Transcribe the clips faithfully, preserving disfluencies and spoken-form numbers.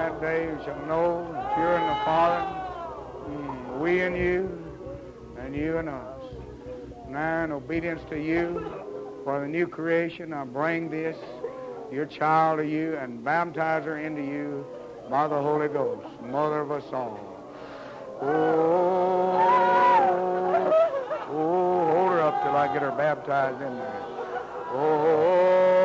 that day you shall know that you're in the Father, mm, we in you, and you in us. Now, in obedience to you, for the new creation, I bring this, your child, to you, and baptize her into you by the Holy Ghost, mother of us all. Oh, oh, hold her up till I get her baptized in there. Oh,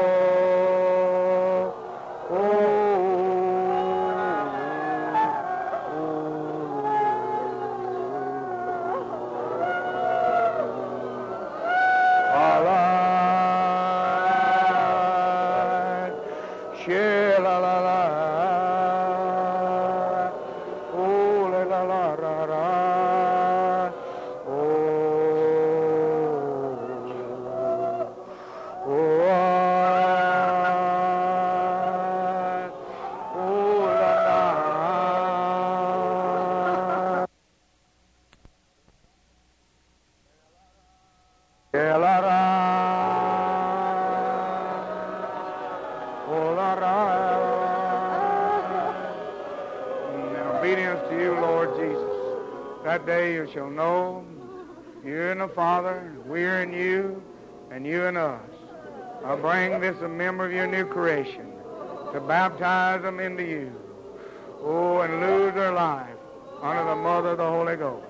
you shall know you're in the Father, we're in you, and you in us. I bring this a member of your new creation to baptize them into you. Oh, and lose their life under the mother of the Holy Ghost.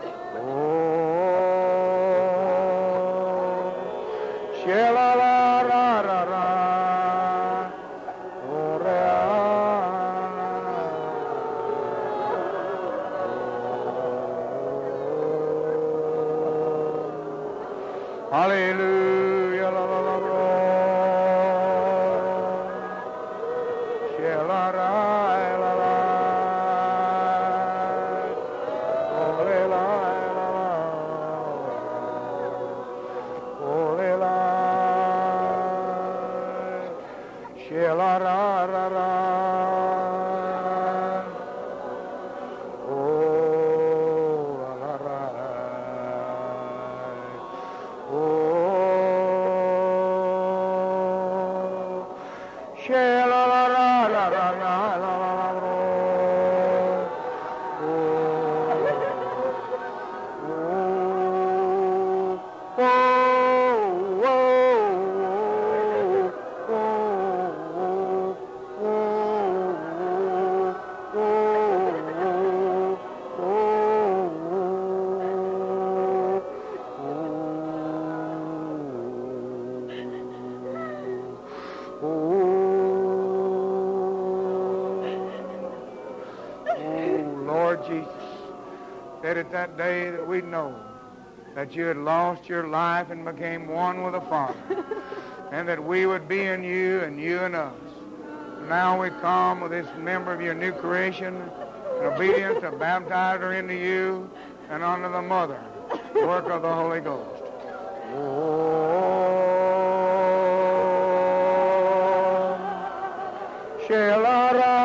Oh, sha-la-la-ra-ra-ra. Hallelujah, la la la la, la la la la, oh la la la, oh la la, la la la la. At that day that we know that you had lost your life and became one with the Father, and that we would be in you and you in us. Now we come with this member of your new creation in obedience to baptize her into you and under the mother work of the Holy Ghost. Oh, Shelara.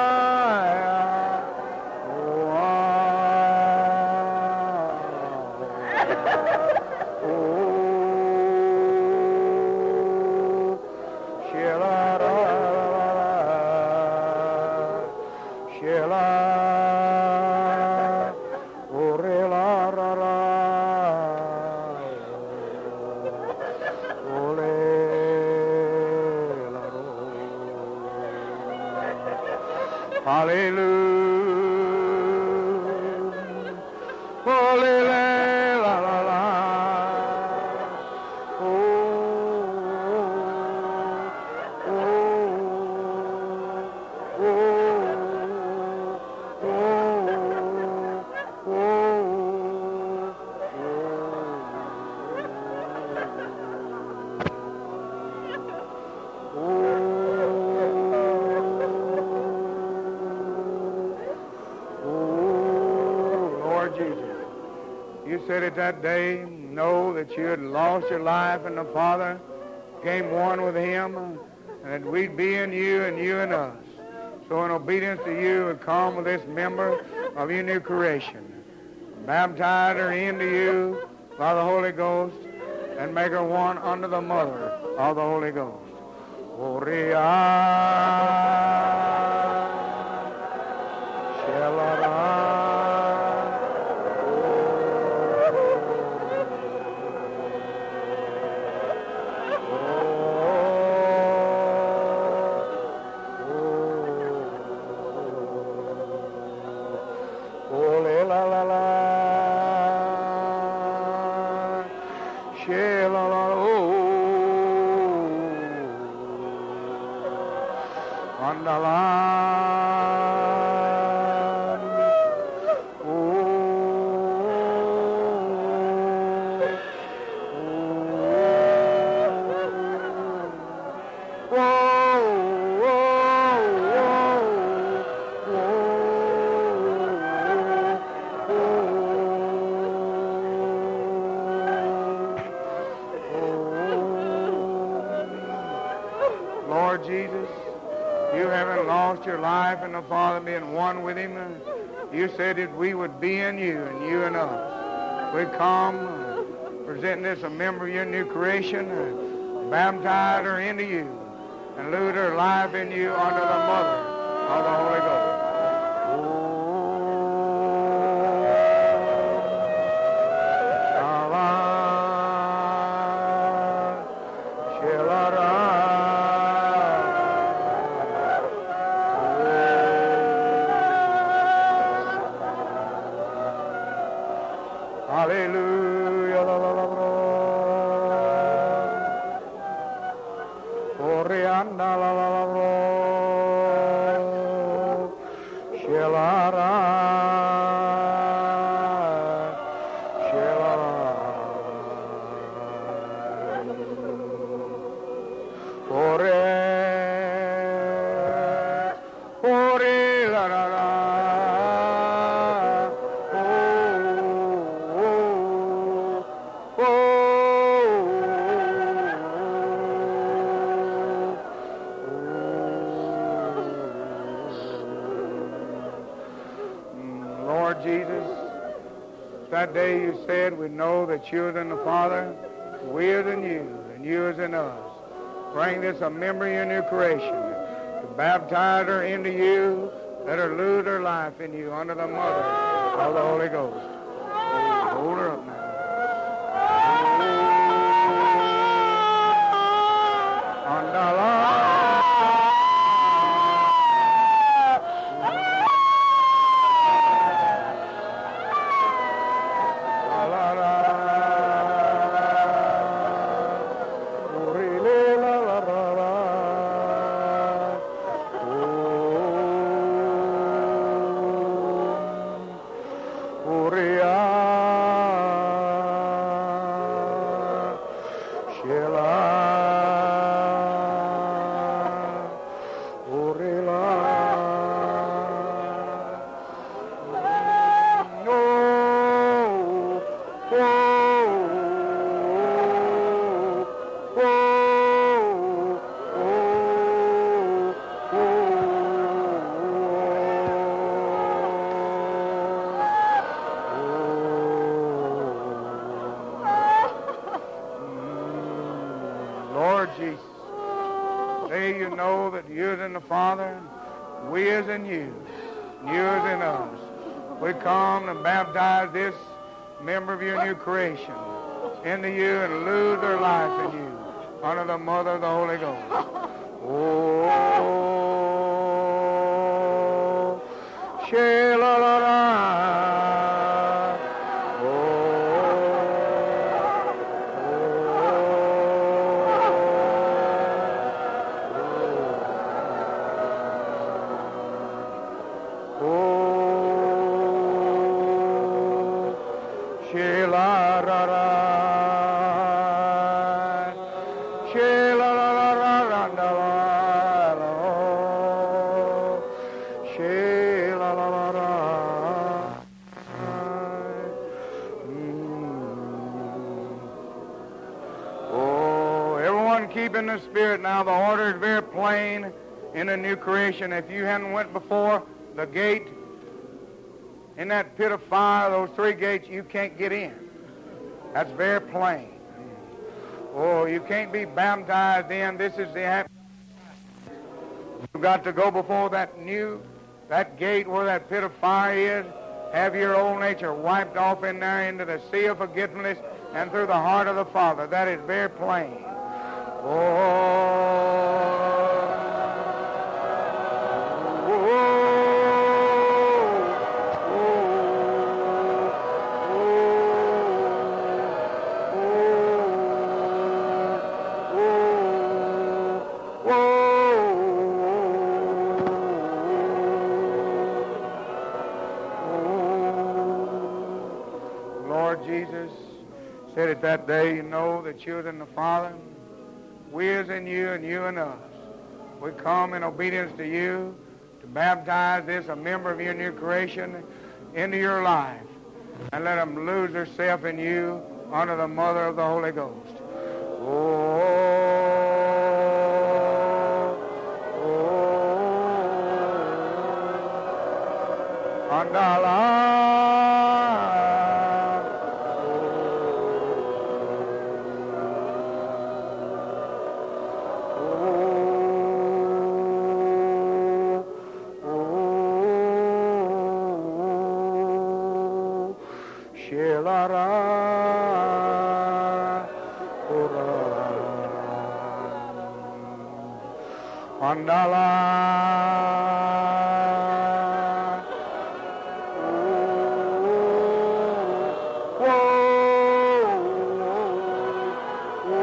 Said at that day, know that you had lost your life in the Father, became one with him, and that we'd be in you and you in us. So in obedience to you, we come with this member of your new creation. Baptize her into you by the Holy Ghost and make her one under the mother of the Holy Ghost. Oriah. on the land. Lord Jesus, you haven't lost your life and the Father being one with him. You said that we would be in you and you in us. We come uh, presenting this a member of your new creation, uh, baptize her into you and lose her life in you under the mother of the Holy Ghost. Hallelujah, la la la la. Orianda la la la la. Shelara, Shelara. Ore, Ore la la la. Lord Jesus, that day you said we know that you is in the Father, we is in you, and you is in us. Bring this a memory of your new creation. To baptize her into you, let her lose her life in you under the mother of the Holy Ghost. Hold her up now. Lord Jesus, today you know that you is in the Father, we is in you, you is in us. We come and baptize this member of your new creation into you and lose their life in you under the mother of the Holy Ghost. Oh, Sheila. Keep in the Spirit now. The order is very plain in the new creation. If you hadn't went before the gate in that pit of fire, those three gates, you can't get in. That's very plain. Oh, you can't be baptized in. This is the... You've got to go before that new, that gate where that pit of fire is, have your old nature wiped off in there into the sea of forgetfulness and through the heart of the Father. That is very plain. Said it that day, you know that you was in the Father, we is in you, and you in us. We come in obedience to you to baptize this, a member of your new creation, into your life, and let them lose themselves in you under the mother of the Holy Ghost. Oh, oh, andala. Mandala. Oh, oh,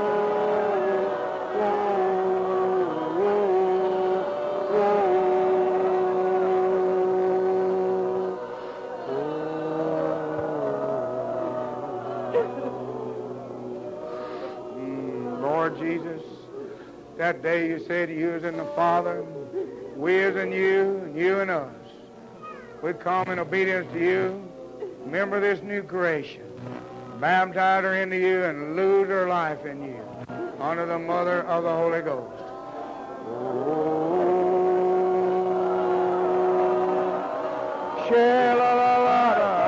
oh, Lord Jesus, that day you said you was in the Father, we is in you, and you in us. We come in obedience to you. Remember this new creation. Baptize her into you and lose her life in you under the mother of the Holy Ghost. Oh, Shela-la-la-la.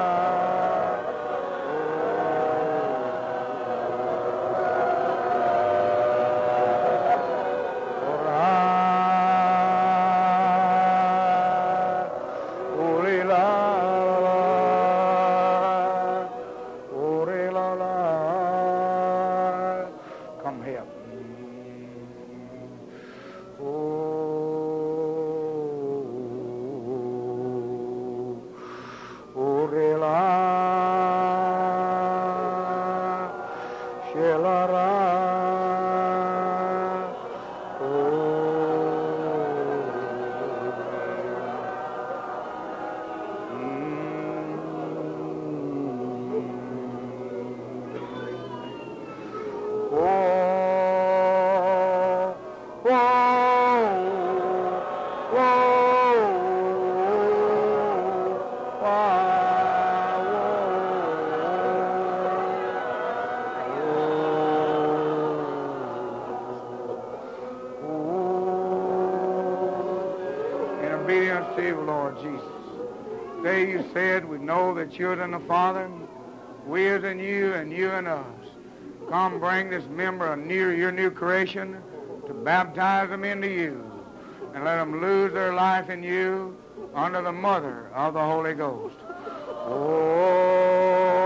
That you're in the Father, we is in you, and you in us. Come bring this member near your new creation to baptize them into you and let them lose their life in you under the mother of the Holy Ghost. Oh,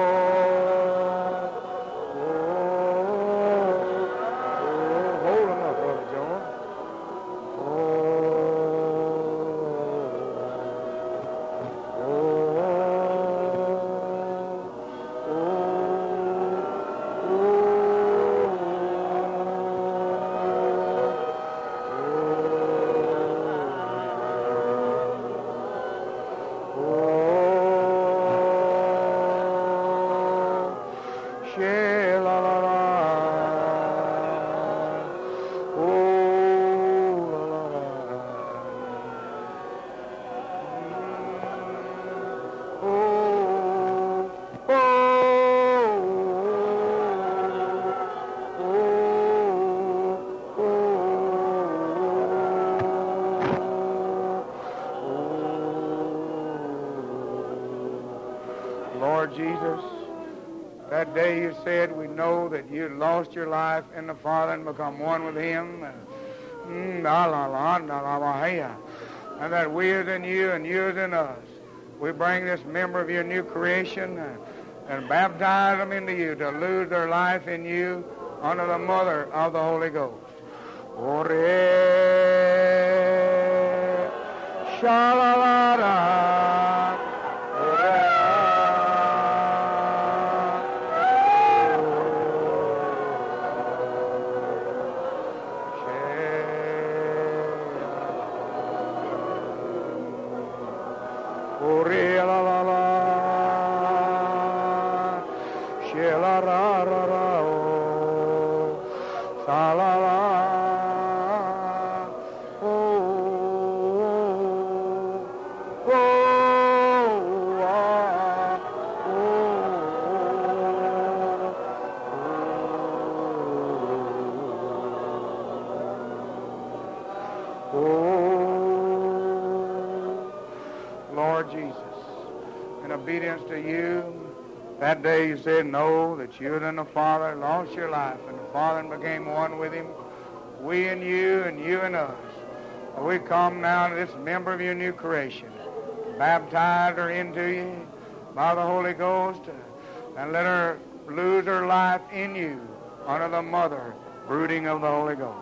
Jesus, that day you said we know that you lost your life in the Father and become one with him. And that we is in you and you is in us. We bring this member of your new creation and, and baptize them into you to lose their life in you under the mother of the Holy Ghost. Ore, sha-la-la-la. Ore la la la, she la la. Lord Jesus, in obedience to you. That day you said, no, that you and the Father lost your life, and the Father became one with him. We and you, and you and us. We come now to this member of your new creation. Baptize her into you by the Holy Ghost, and let her lose her life in you under the mother brooding of the Holy Ghost.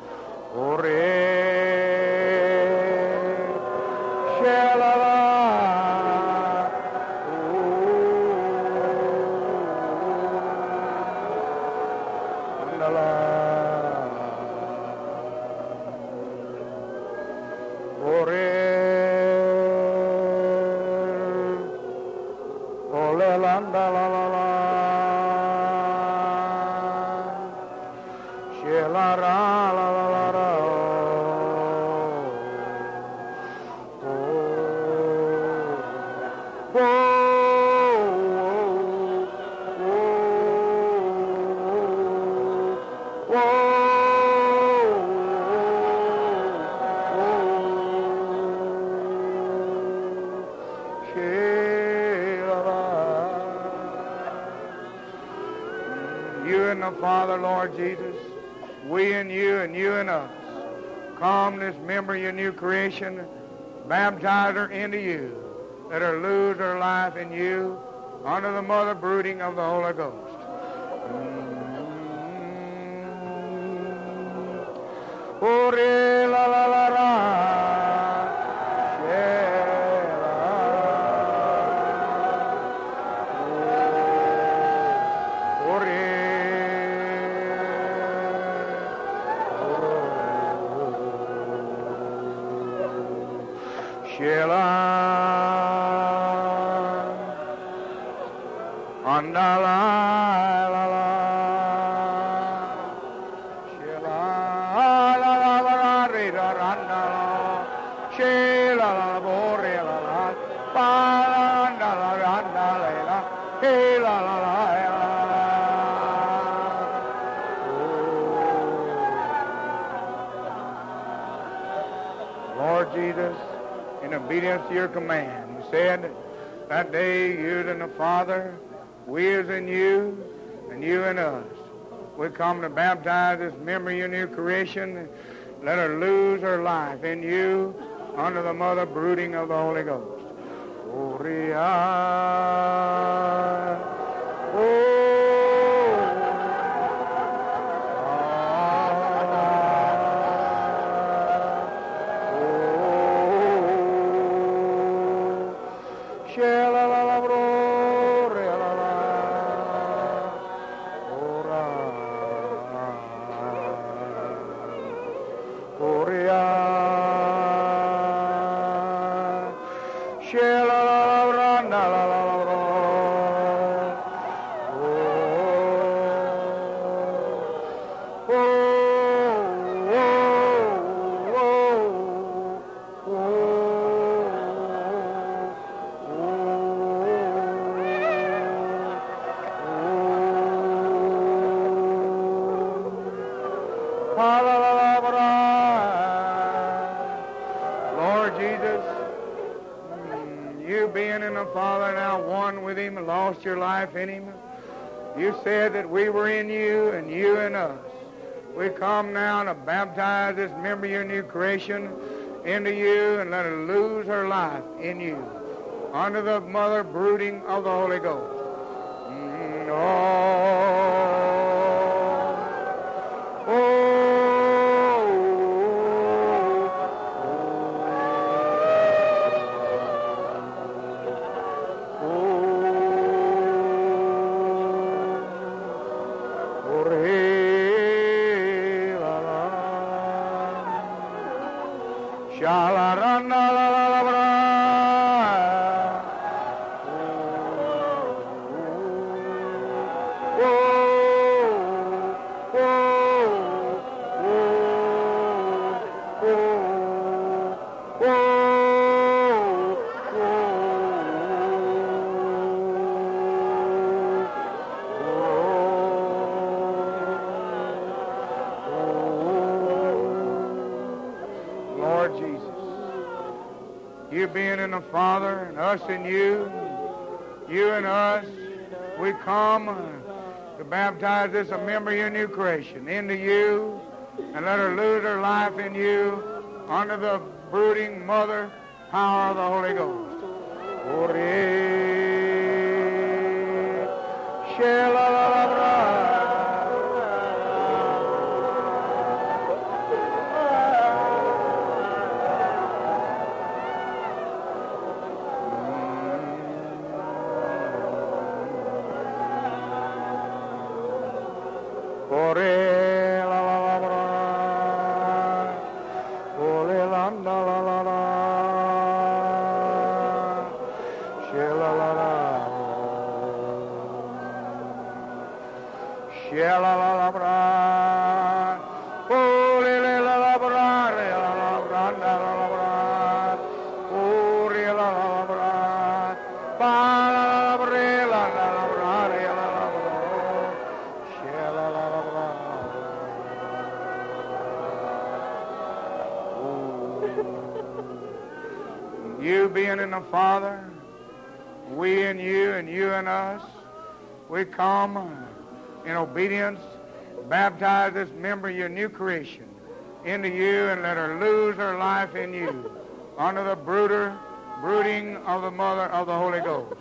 Father, Lord Jesus, we and you and you and us, come this member of your new creation, baptize her into you, let her lose her life in you under the mother brooding of the Holy Ghost. Ore la la la la. Lord Jesus, in obedience to your command, you said that day you and the Father, we is in you, and you in us. We come to baptize this member of your new creation. Let her lose her life in you under the mother brooding of the Holy Ghost. Oh, Lord Jesus, you being in the Father, now one with him, and lost your life in him. You said that we were in you and you in us. We come now to baptize this member of your new creation into you and let her lose her life in you under the mother brooding of the Holy Ghost. Mm, oh, oh. you being in the Father, and us in you, you and us, we come to baptize this a member of your new creation into you, and let her lose her life in you under the brooding mother power of the Holy Ghost. You being in the Father, we in you and you in us, we come in obedience, baptize this member of your new creation into you, and let her lose her life in you under the brooder, brooding of the mother of the Holy Ghost.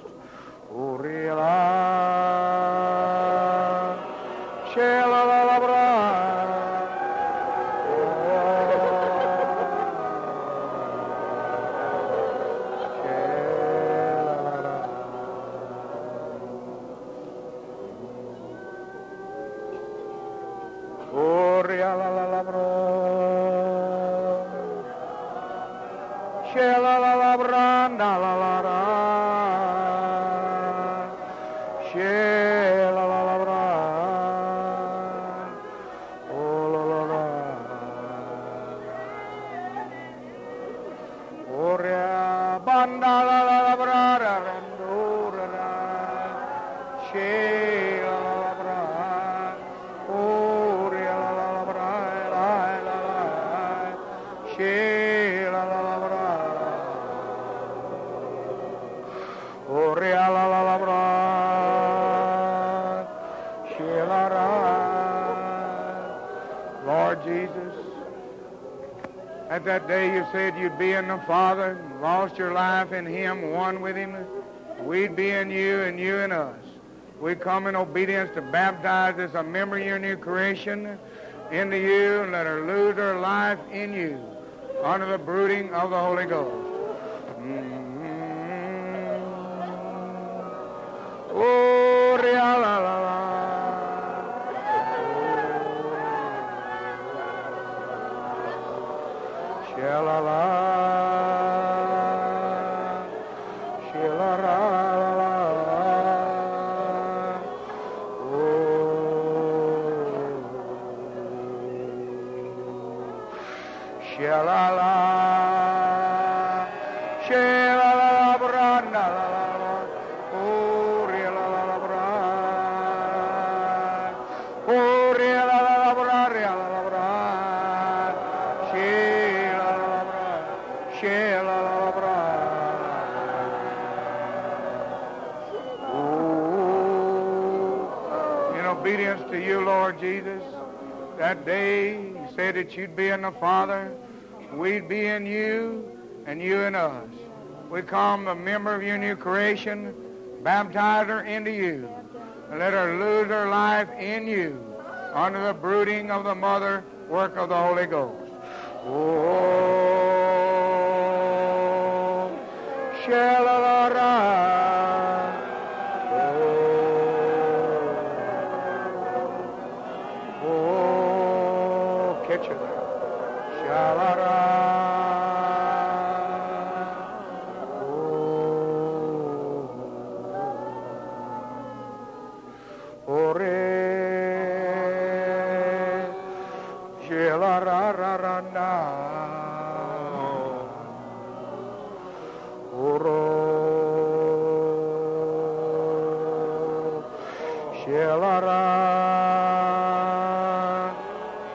At that day you said you'd be in the Father, lost your life in Him, one with Him. We'd be in you and you in us. We come in obedience to baptize this a member of your new creation into you, and let her lose her life in you under the brooding of the Holy Ghost. Mm-hmm. Oh, la la la. La la, la la, la, oh, la la, la la, branda, la la, oh, la la, la, branda, oh, la la, la, branda, la la, obedience to you, Lord Jesus. That day you said that you'd be in the Father, we'd be in you, and you in us. We come a member of your new creation, baptize her into you, and let her lose her life in you under the brooding of the mother work of the Holy Ghost. Oh, shalala.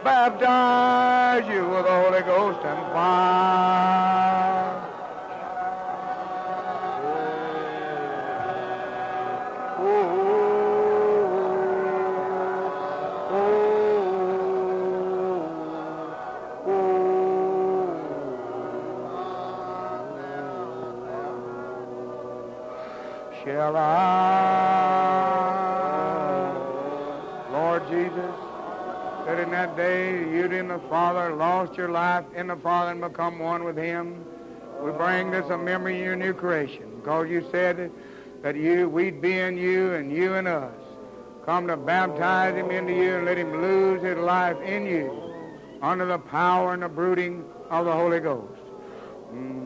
Baptize you with the Holy Ghost and fire. shall I. Lord Jesus, that in that day you and the Father lost your life in the Father and become one with him. We bring this a memory of your new creation, because you said that you, we'd be in you and you in us. Come to baptize him into you and let him lose his life in you under the power and the brooding of the Holy Ghost. Mm.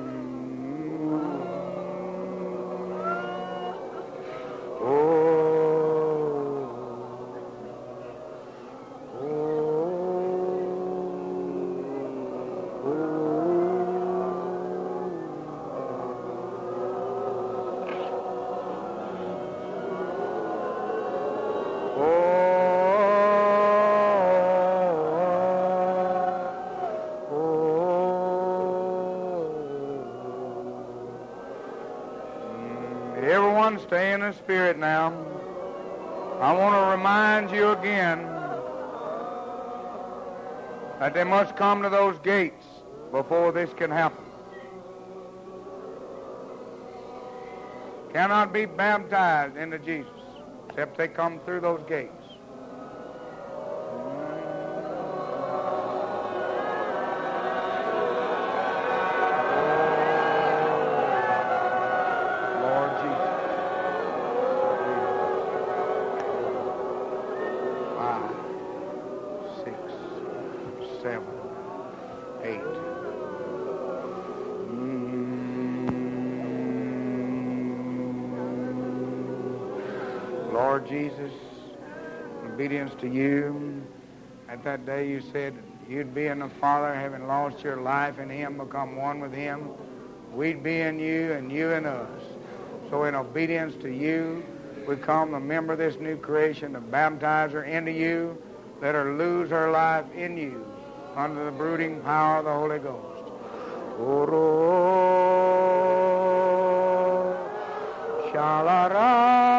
Everyone stay in the Spirit now. I want to remind you again that they must come to those gates before this can happen. Cannot be baptized into Jesus except they come through those gates. Lord Jesus, in obedience to you, at that day you said you'd be in the Father, having lost your life in him, become one with him. We'd be in you and you in us. So in obedience to you, we come to member this new creation, to baptize her into you, let her lose her life in you under the brooding power of the Holy Ghost. Oro, shalara.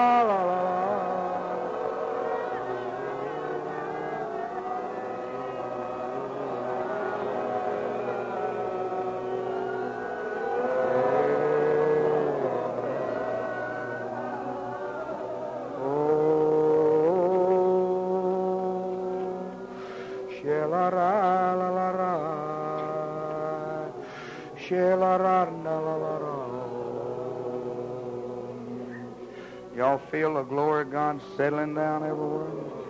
Y'all feel the glory of God settling down everywhere?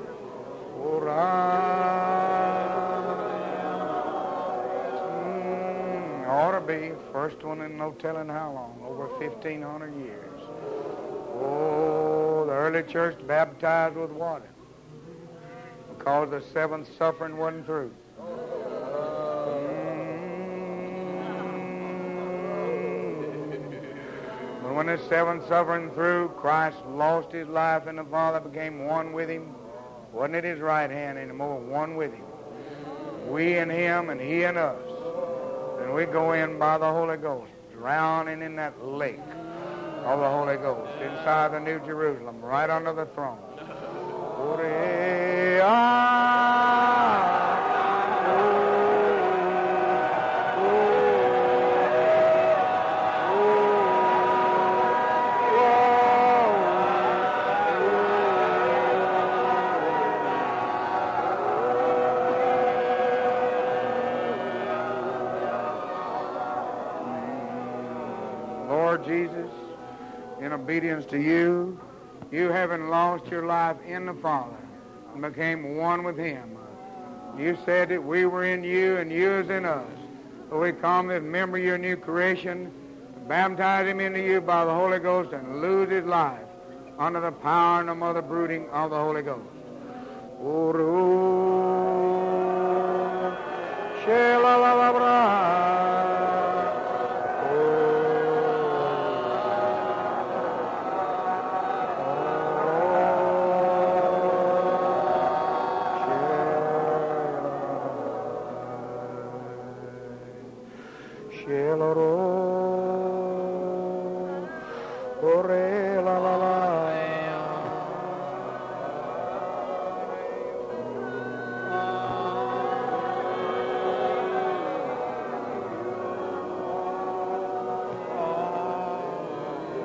Mm, ought to be. First one in no telling how long, over fifteen hundred years. Oh, the early church baptized with water because the seventh suffering wasn't through. When the seventh suffering through, Christ lost his life and the Father became one with him. Wasn't at his right hand anymore, one with him. We and him and he and us. And we go in by the Holy Ghost, drowning in that lake of the Holy Ghost, inside the New Jerusalem, right under the throne. Lord Jesus, in obedience to you, you having lost your life in the Father and became one with him. You said that we were in you and you is in us. So we come and remember your new creation, baptize him into you by the Holy Ghost and lose his life under the power and the mother brooding of the Holy Ghost.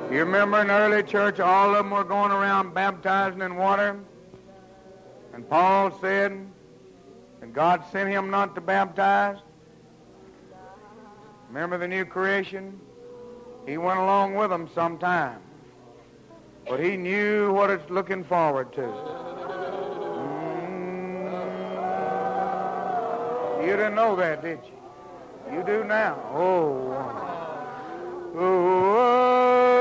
You remember in the early church, all of them were going around baptizing in water? And Paul said that God sent him not to baptize. Remember the new creation? He went along with them sometime. But he knew what it's looking forward to. Mm. You didn't know that, did you? You do now. Oh. Oh. Oh.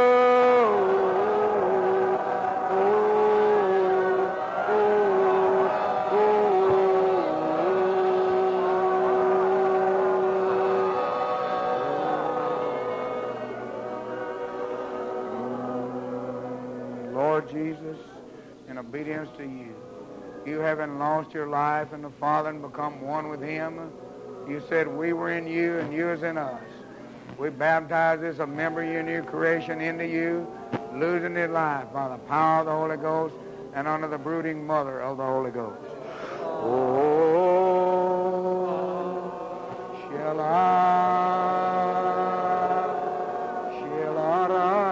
Jesus, in obedience to you, you haven't lost your life in the Father and become one with him. You said we were in you and you is in us. We baptize as a member of your new creation into you, losing his life by the power of the Holy Ghost and under the brooding mother of the Holy Ghost. Oh, shall I, shall I,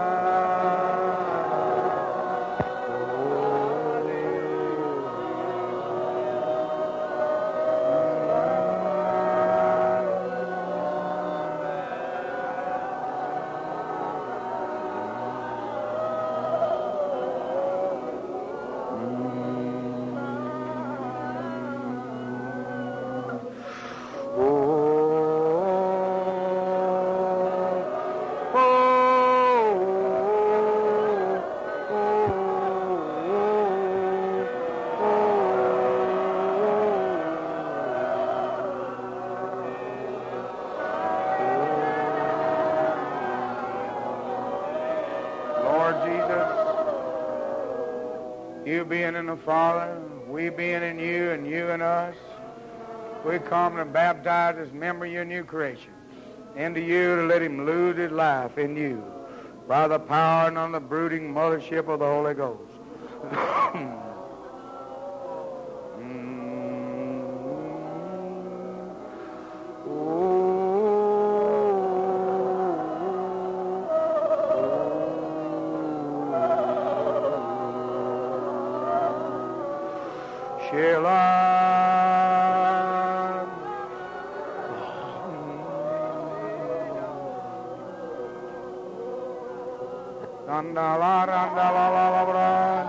you being in the Father, we being in you, and you in us, we come to baptize as member of your new creation into you to let him lose his life in you by the power and on the brooding mothership of the Holy Ghost. Shall I, Randala, randala, la, la, la.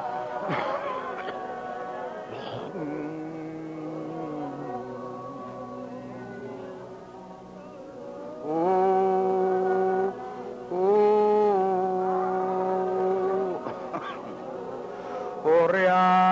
Oh, oh, oh, Ria.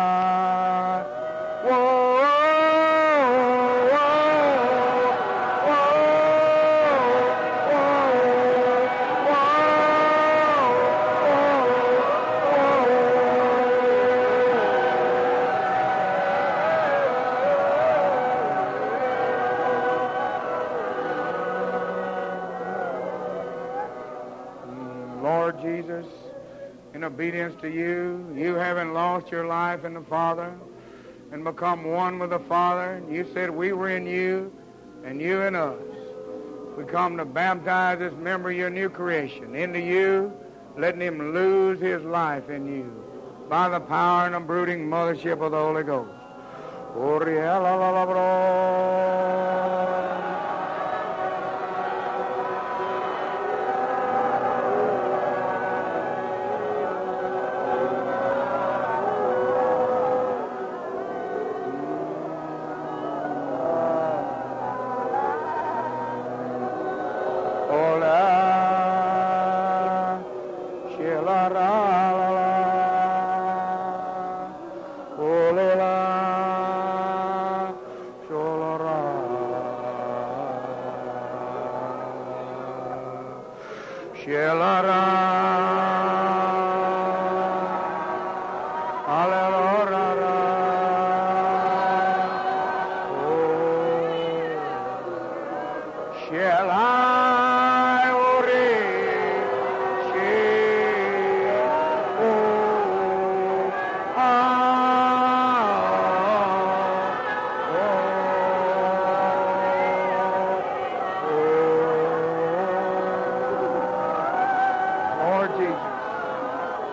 Lord Jesus, in obedience to you, you haven't lost your life in the Father and become one with the Father. You said we were in you and you in us. We come to baptize this member of your new creation into you, letting him lose his life in you by the power and the brooding mothership of the Holy Ghost.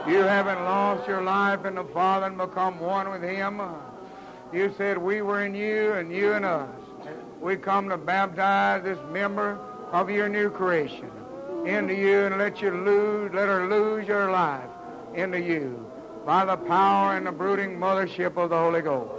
You haven't lost your life in the Father and become one with Him. You said we were in you and you in us. We come to baptize this member of your new creation into you and let you lose, let her lose your life into you by the power and the brooding mothership of the Holy Ghost.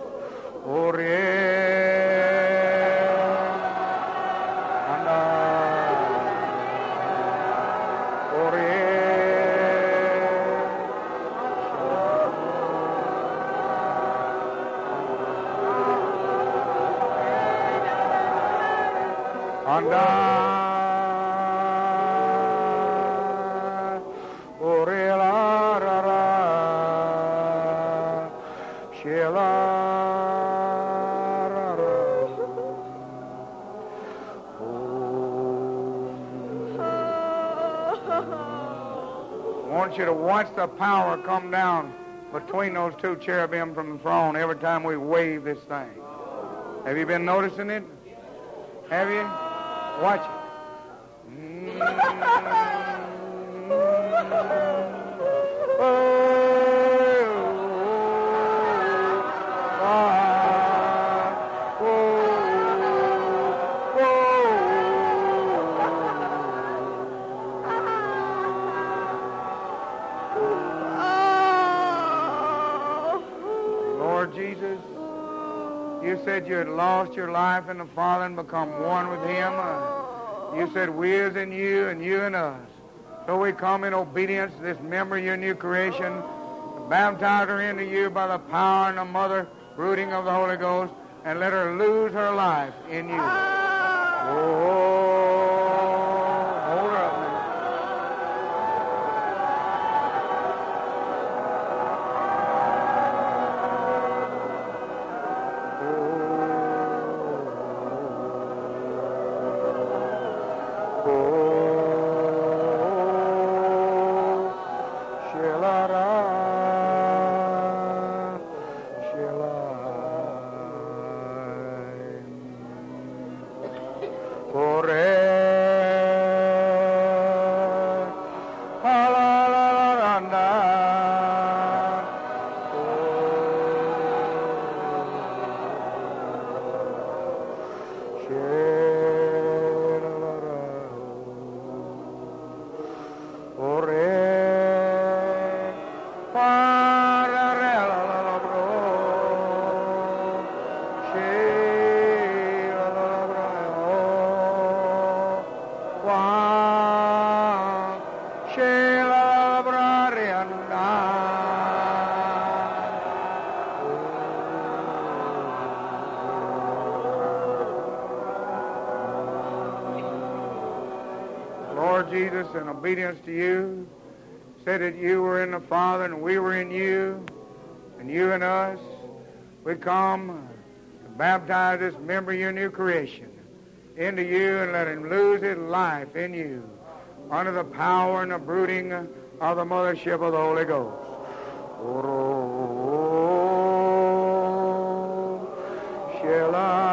I want you to watch the power come down between those two cherubim from the throne every time we wave this thing. Have you been noticing it? Have you? Watch it. Mm. You said you had lost your life in the Father and become one with Him. Uh, you said we is in you and you in us. So we come in obedience to this memory of your new creation, baptize her into you by the power and the mother brooding of the Holy Ghost, and let her lose her life in you. Oh, hold her up, man. Jesus, in obedience to you, said that you were in the Father and we were in you, and you in us. We come to baptize this member of your new creation into you and let him lose his life in you under the power and the brooding of the mothership of the Holy Ghost. Oh, shall I?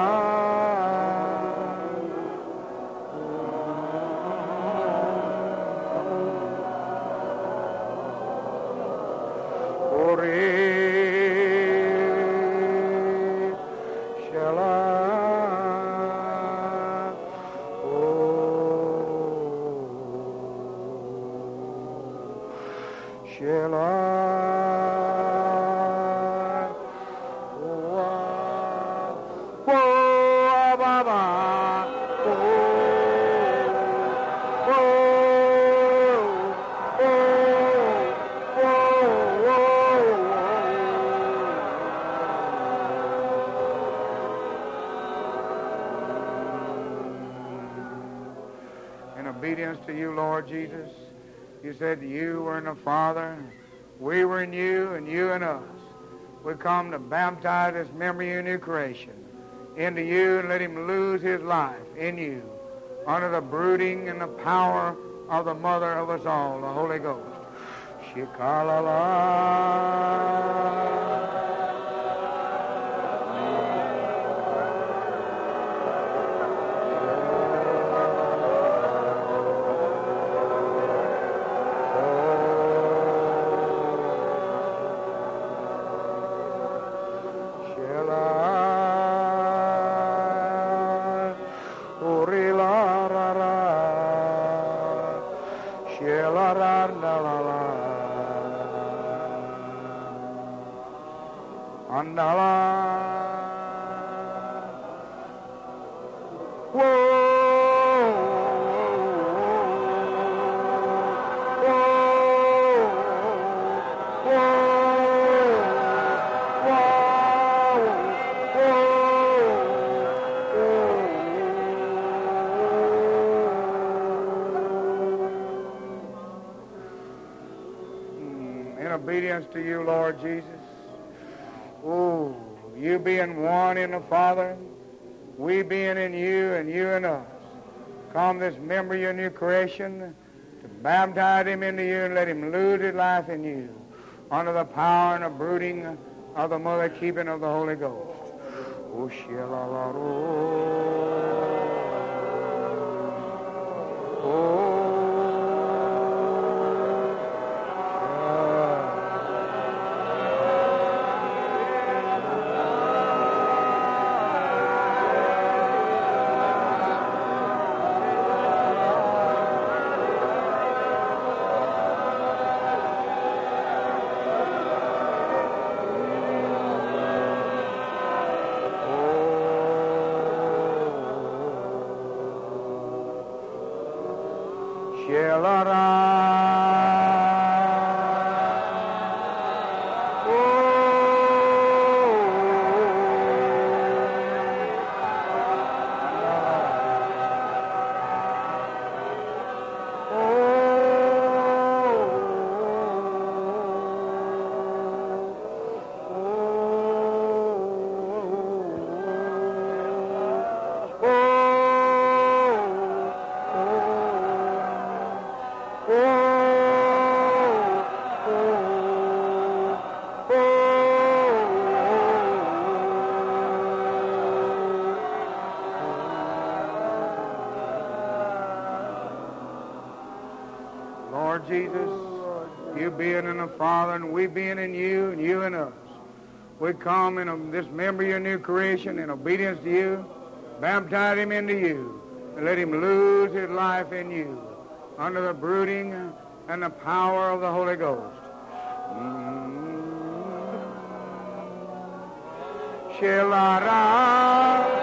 To you, Lord Jesus. You said you were in the Father, we were in you, and you in us. We come to baptize this memory of your new creation into you and let him lose his life in you under the brooding and the power of the mother of us all, the Holy Ghost. Shikalala. Obedience to you, Lord Jesus. Oh, you being one in the Father, we being in you and you in us. Come this member of your new creation to baptize him into you and let him lose his life in you under the power and the brooding of the mother keeping of the Holy Ghost. Oh, oh. Jesus, you being in the Father and we being in you and you in us. We come in a, this member of your new creation in obedience to you, baptize him into you, and let him lose his life in you under the brooding and the power of the Holy Ghost. Shelara.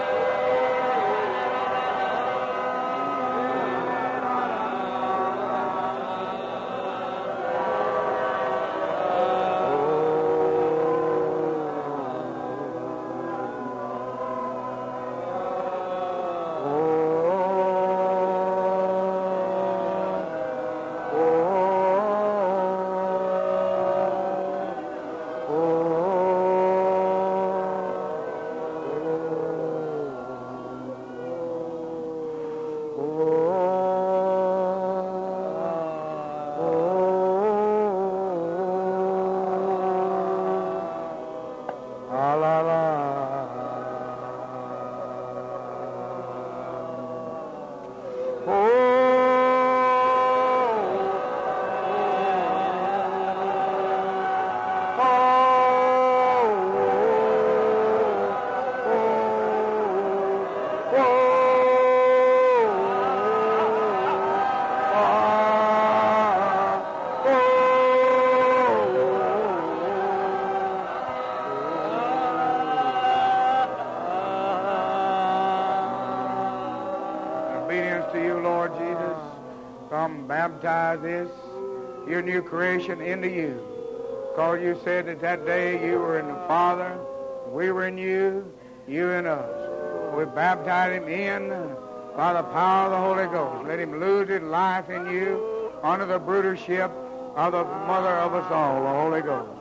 Baptize this, your new creation, into you. Because you said that that day you were in the Father, we were in you, you in us. We baptize him in by the power of the Holy Ghost. Let him lose his life in you under the brudership of the Mother of us all, the Holy Ghost.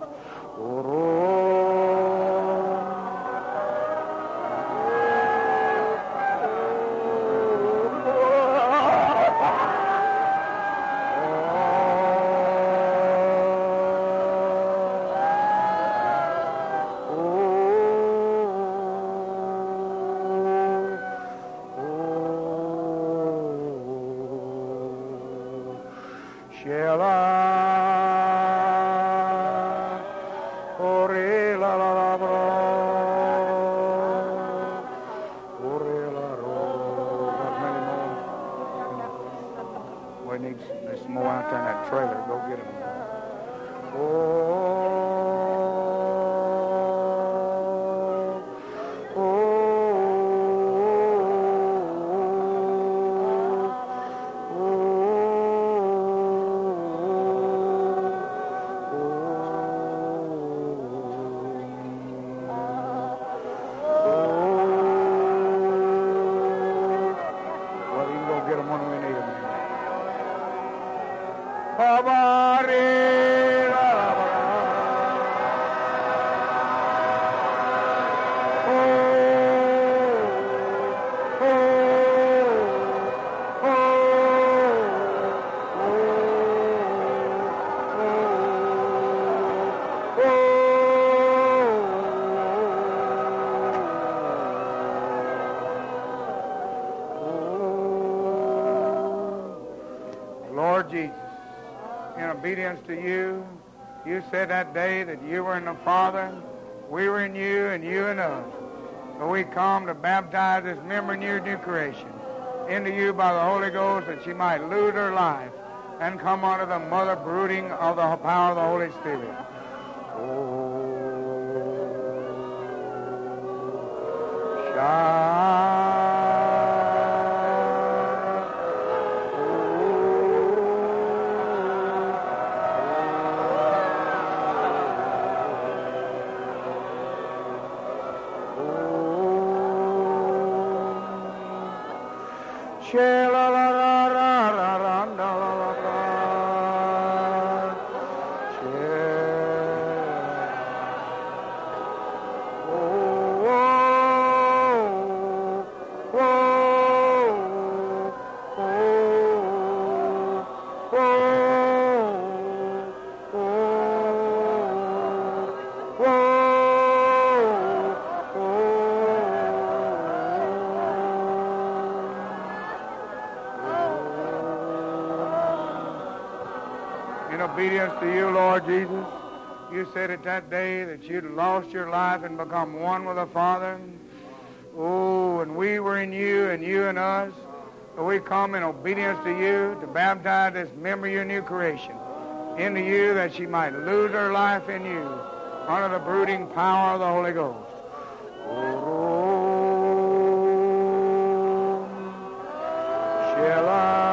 We need some, some more out there in that trailer. Go get them. Oh. Jesus, in obedience to you, you said that day that you were in the Father, we were in you, and you in us. So we come to baptize this member in your new creation into you by the Holy Ghost, that she might lose her life and come under the mother brooding of the power of the Holy Spirit. Oh, Shah. Obedience to you, Lord Jesus. You said at that day that you'd lost your life and become one with the Father. Oh, and we were in you and you in us. So we come in obedience to you to baptize this member of your new creation into you, that she might lose her life in you under the brooding power of the Holy Ghost. Oh, shall I?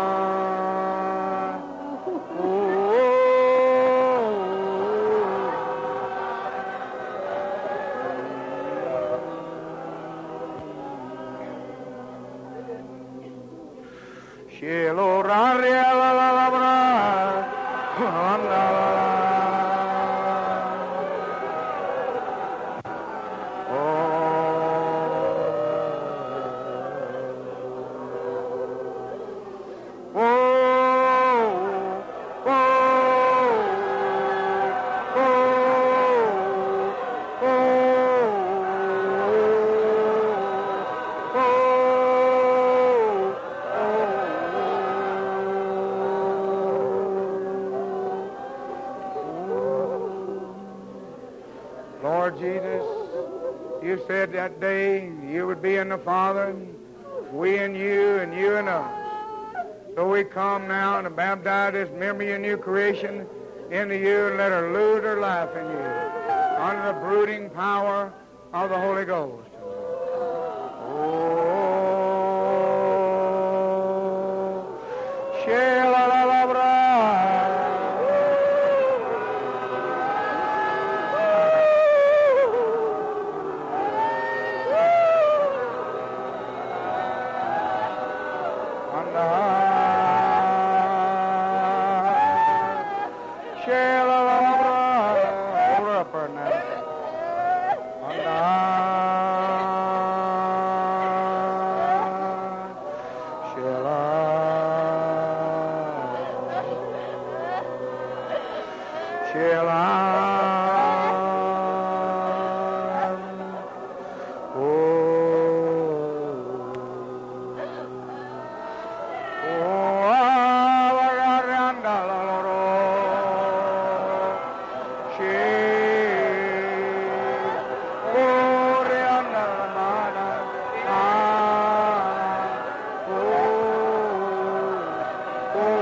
Said that day you would be in the Father, we in you, and you in us. So we come now to baptize this member of your new creation into you, and let her lose her life in you under the brooding power of the Holy Ghost. Oh, Shela-la-la-bra. Oh,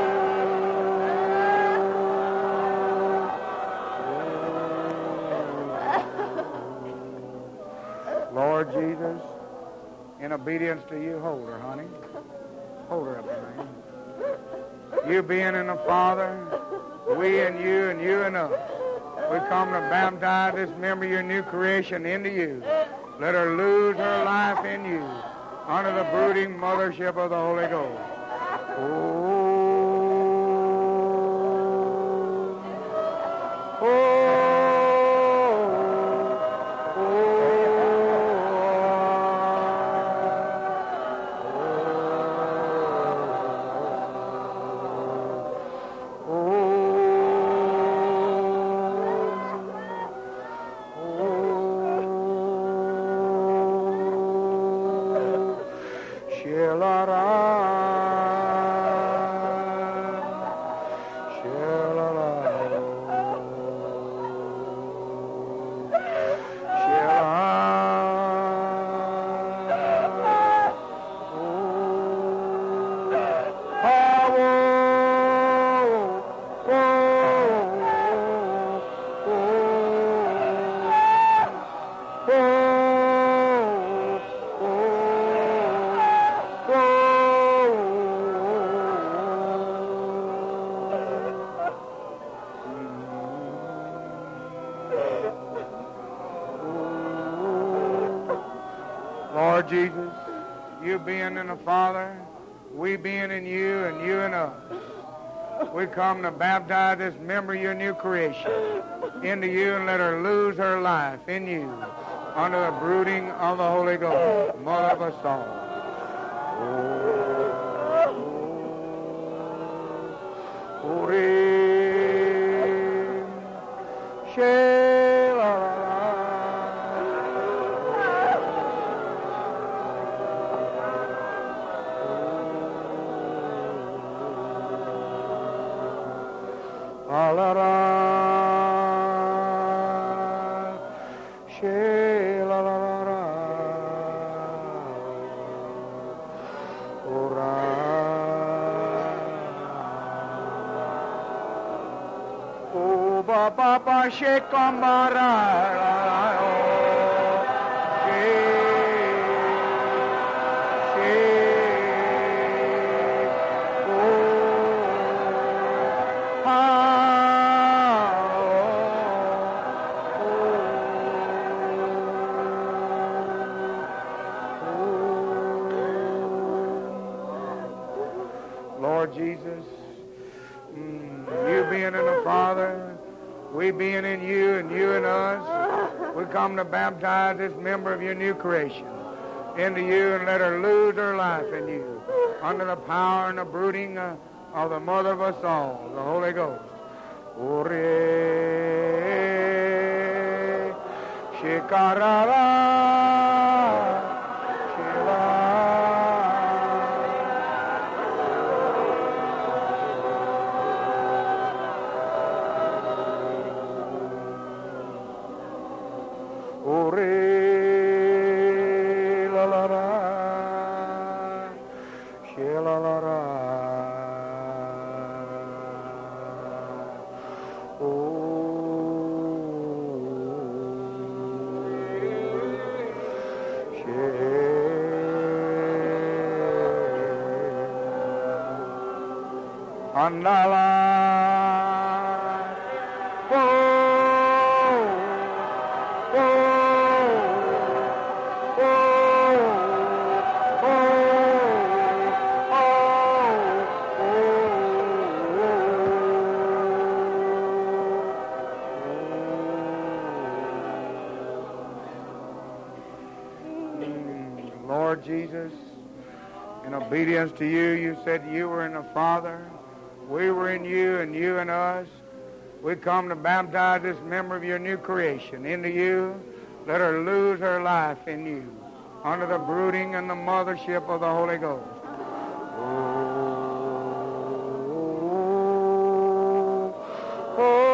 in obedience to you. Hold her, honey. Hold her up there, man. You being in the Father, we and you and you and us. We come to baptize this member of your new creation into you. Let her lose her life in you under the brooding mothership of the Holy Ghost. Oh, oh. Lord Jesus, you being in the Father, we being in you, and you in us. We come to baptize this member of your new creation into you and let her lose her life in you under the brooding of the Holy Ghost, Mother of us all. Oh, Papa Shekamara, Lord Jesus, you being in the Father, we being in you and you in us, we come to baptize this member of your new creation into you and let her lose her life in you under the power and the brooding uh, of the Mother of us all, the Holy Ghost. Ore Shekarara. Andala, oh, oh, oh, oh, oh, oh. Lord Jesus, in obedience to you, you said you were in the Father. We were in you and you in us. We come to baptize this member of your new creation into you. Let her lose her life in you under the brooding and the mothership of the Holy Ghost. Oh, oh,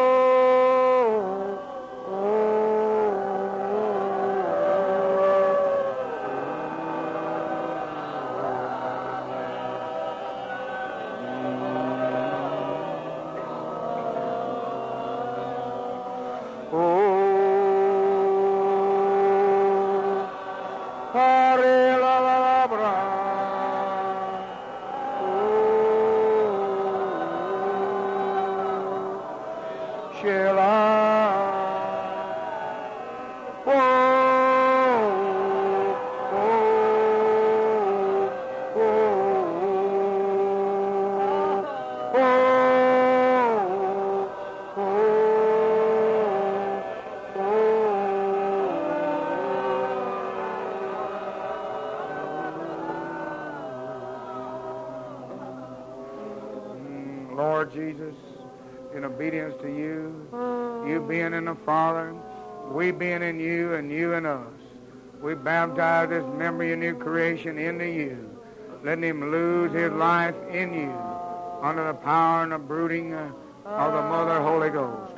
Hare la la la. shall I. Lord Jesus, in obedience to you, you being in the Father, we being in you, and you in us, we baptize this member of your new creation into you, letting him lose his life in you under the power and the brooding uh, of the Mother Holy Ghost.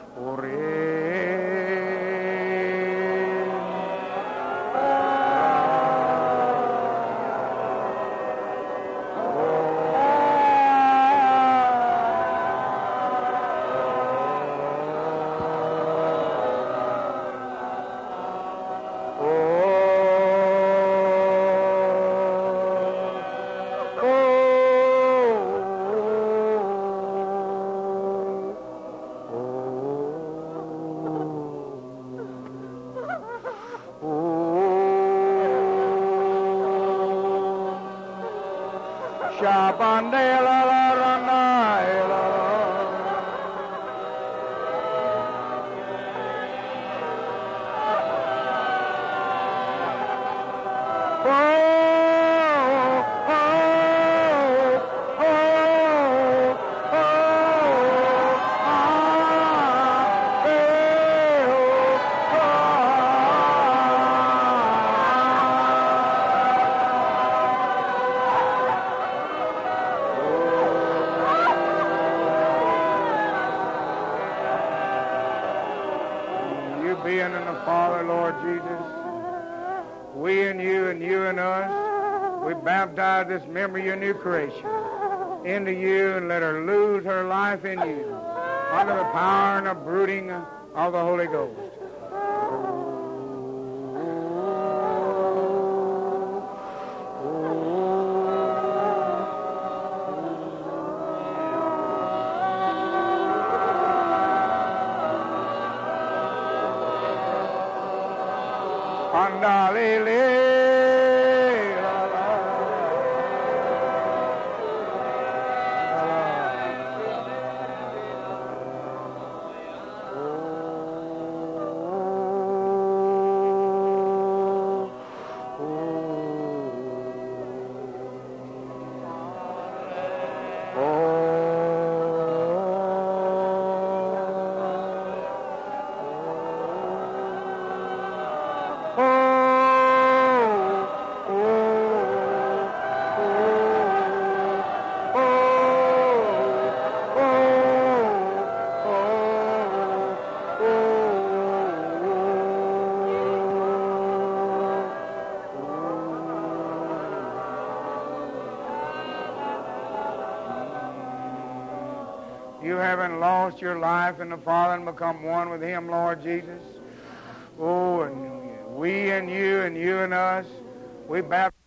Being in the Father, Lord Jesus, we in you and you in us, we baptize this member of your new creation into you and let her lose her life in you under the power and the brooding of the Holy Ghost. You haven't lost your life in the Father and become one with him, Lord Jesus. Oh, and we and you and you and us, we baptize